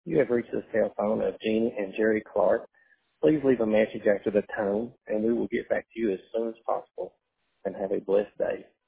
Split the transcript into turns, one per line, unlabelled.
You have reached the cell phone of Jeannie and Jerry Clark. Please leave a message after the tone, and we will get back to you as soon as possible. And have a blessed day.